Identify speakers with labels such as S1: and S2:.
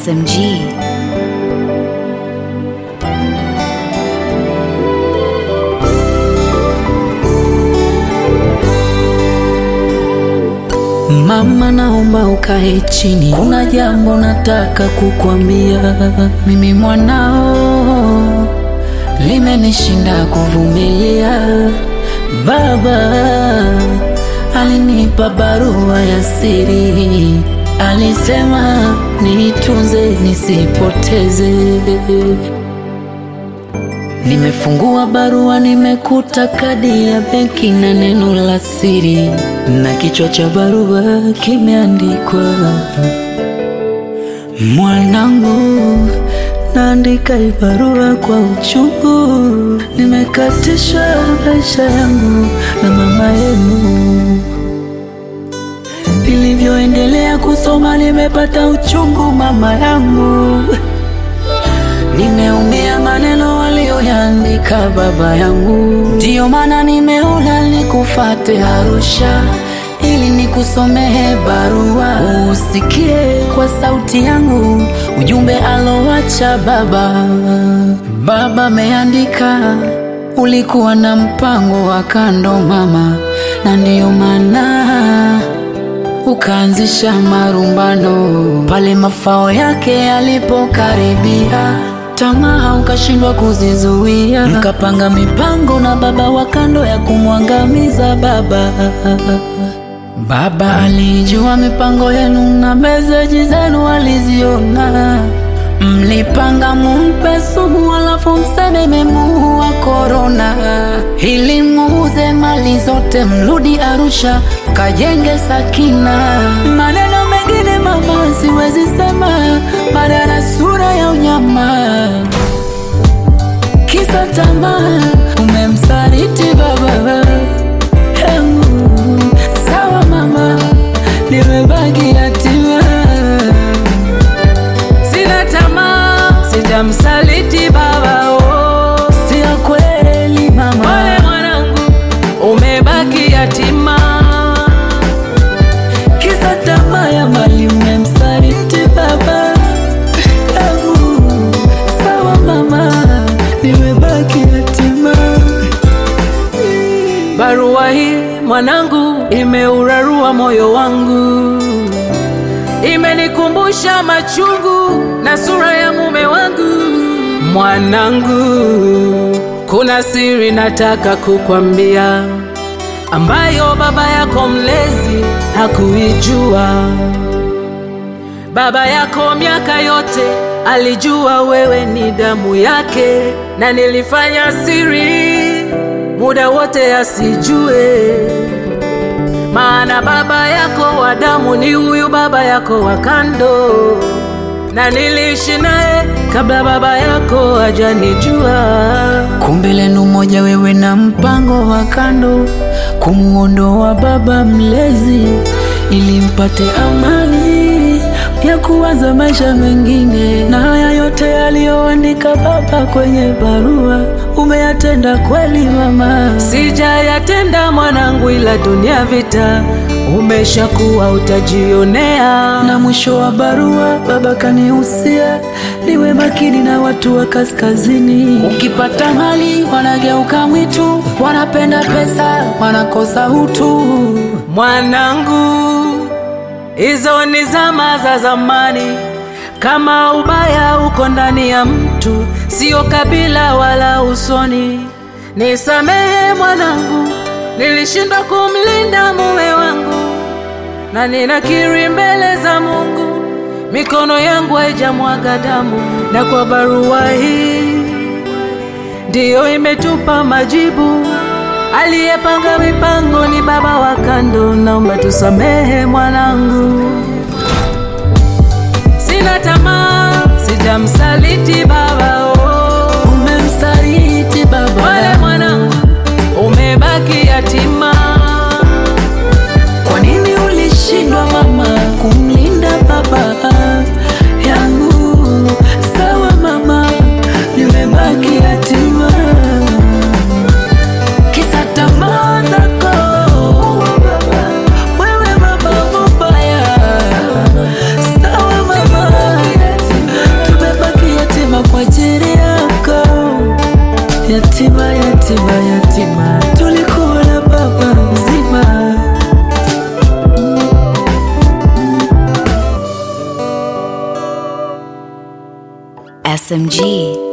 S1: SMG.
S2: Mama, naomba ukae chini, kuna jambo nataka kukwambia. Mimi mwanao, limenishinda kuvumilia. Baba alinipa barua ya siri, alisema niitunze nisipoteze. Nimefungua barua, nimekuta kadi ya benki na neno la siri, na kichwa cha barua kimeandikwa: mwanangu, naandika hii barua kwa uchungu. Nimekatishwa maisha yangu na mama yenu. Nilivyoendelea kusoma nimepata uchungu mama yangu. Nimeumia maneno walioyaandika baba yangu. Ndiyo maana nimeona nikufate Arusha, ili nikusomehe barua, usikie kwa sauti yangu ujumbe alowacha baba. Baba ameandika, ulikuwa na mpango wa kando mama, na ndiyo maana ukaanzisha marumbano pale mafao yake yalipokaribia. Tamaa ukashindwa kuzizuia, mkapanga mipango na baba wa kando ya kumwangamiza baba. Baba alijua mipango yenu na meseji zenu aliziona. Mlipanga mumpe sumu alafu mseme memuua korona, ili muuze mali zote mrudi Arusha kajenge Sakina. Maneno mengine mama siwezi sema, badala sura ya unyama. Kisa tamaa umemsaliti baba. Sawa mama, nimebaki yatima. Sina tamaa, sijamsaliti baba. Si ya kweli mama, wale mwanangu umebaki yatima. Kisa tamaa ya mali umemsaliti baba. Sawa mama, nimebaki yatima. Barua hii mwanangu imeurarua moyo wangu, imenikumbusha machungu na sura ya mume wangu. Mwanangu, kuna siri nataka kukwambia, ambayo baba yako mlezi hakuijua. Baba yako miaka yote alijua wewe ni damu yake, na nilifanya siri muda wote asijue. Maana baba yako wa damu ni huyu baba yako wa kando, na niliishi naye kabla baba yako hajanijua. Kumbe lenu moja, wewe na mpango wa kando, kumuondoa baba mlezi ili mpate amani ya kuanza maisha mengine. Na haya yote aliyoandika baba kwenye barua umeyatenda kweli mama? Sijayatenda mwanangu, ila dunia vita umeshakuwa utajionea. Na mwisho wa barua baba kanihusia niwe makini na watu wa kaskazini. Ukipata mali wanageuka mwitu, wanapenda pesa, wanakosa utu. Mwanangu, hizo ni zama za zamani. Kama ubaya uko ndani ya mtu, sio kabila wala usoni. Nisamehe mwanangu, nilishindwa kumlinda mume wangu, na ninakiri mbele za Mungu mikono yangu haijamwaga damu. Na kwa barua hii ndiyo imetupa majibu. Aliyepanga mipango ni baba wa kando, naomba tusamehe mwanangu. Sina tamaa, sijamsaliti baba. Umemsaliti baba. Wale mwanangu umebaki yatima. Kwa nini ulishindwa mama kumlinda baba yangu? Sawa mama, nimebaki yatima. Kisa tamaa zako wewe baba mubaya. Sawa mama, yatima yatima, tulikuwa na baba mzima.
S1: SMG.